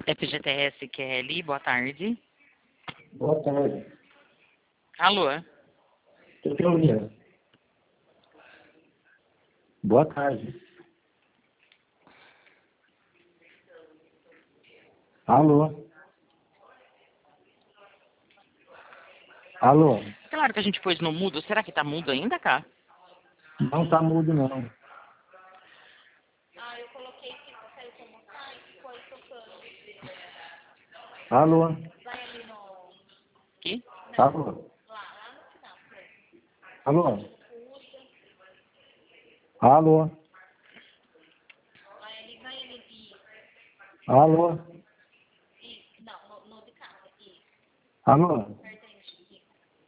FGTS Kelly, boa tarde. Boa tarde. Alô? Estou te ouvindo. Boa tarde. Alô? Alô? Claro que a gente pôs no mudo. Será que tá mudo ainda, cá? Não tá mudo, não. Ah, eu coloquei que saiu como sai e foi tocando. Alô? Vai ali no... Aqui? Alô? Lá no final. Alô? Alô? Vai ali e... Alô? Não, no de casa. Isso. Alô? Aperta aí no chiquinho.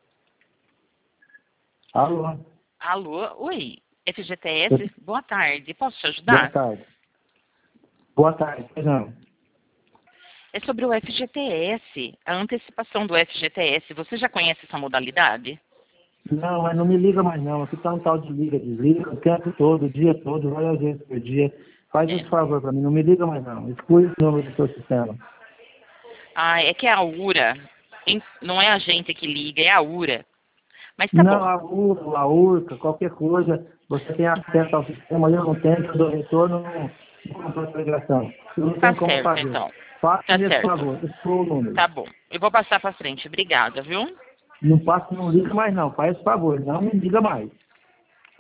Alô? Alô? Oi, FGTS, boa tarde. Posso te Boa ajudar? tarde. Boa tarde. Pois não. É sobre o FGTS, a antecipação do FGTS. Você já conhece essa modalidade? Não, mas não me liga mais não. Aqui tá um tal de liga, desliga o tempo todo, o dia todo, várias vezes por dia. Faz esse favor para mim, não me liga mais não. Exclui o número do seu sistema. Ah, é que é a URA. Não é a gente que liga, é a URA. Mas tá Não, bom. a URCA, qualquer coisa, você tem acesso ao sistema, eu não tenho, eu dou retorno, não compro a ligação. Eu não Tá tenho como certo, fazer. então. Faça Tá esse certo. favor, exclua o número. Tá bom. Eu vou passar pra frente. Obrigada, viu? Não passa, não liga mais não, faz esse favor, não me liga mais.